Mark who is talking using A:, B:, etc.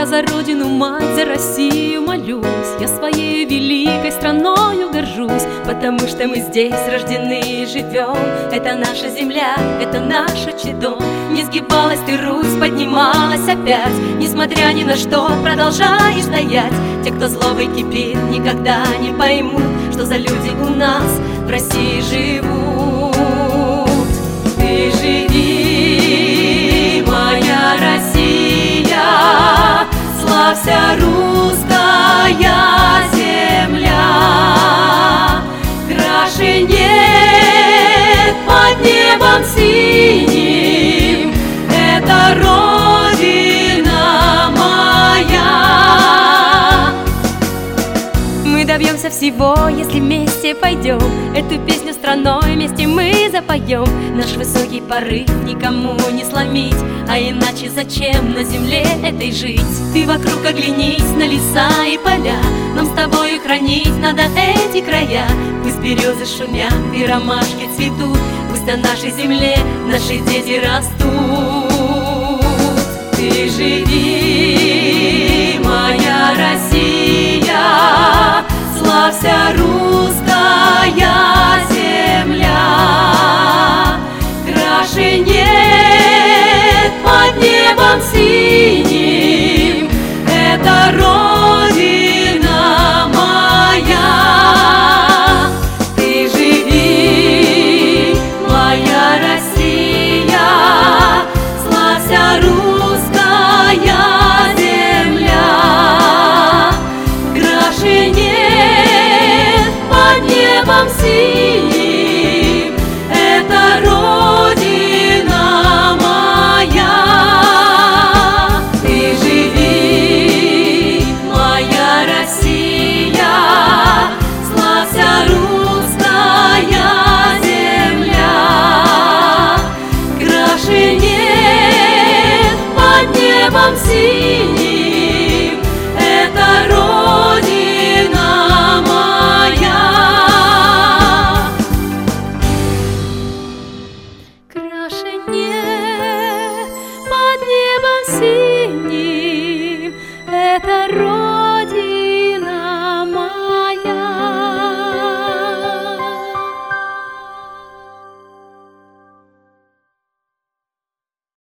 A: Я за родину, мать, за Россию молюсь. Я своей великой страною горжусь, потому что мы здесь рождены и живем. Это наша земля, это наш отчий дом. Не сгибалась ты, Русь, поднималась опять. Несмотря ни на что, продолжаешь стоять. Те, кто злобой кипит, никогда не поймут, что за люди у нас в России живут. Ты живи, моя Россия, славься, русская земля. Краше нет под небом синим, это Родина моя. Мы добьемся всего, если вместе пойдем. Эту песню страной вместе мы запоем. Наш высокий порыв никому не сломить, а иначе зачем на земле этой жить? Ты вокруг оглянись на леса и поля, нам с тобою хранить надо эти края. Пусть березы шумят и ромашки цветут, пусть на нашей земле наши дети растут. Ты живи, моя Россия, славься, русская земля. Краше нет под небом синим, это Родина моя. Ты живи, моя Россия, славься, русская земля. Краше нет под небом синим, это Родина моя. Ты живи, моя Россия, славься, русская земля. Краше нет под небом синим, это Родина моя. Краше нет под небом синим, это Родина.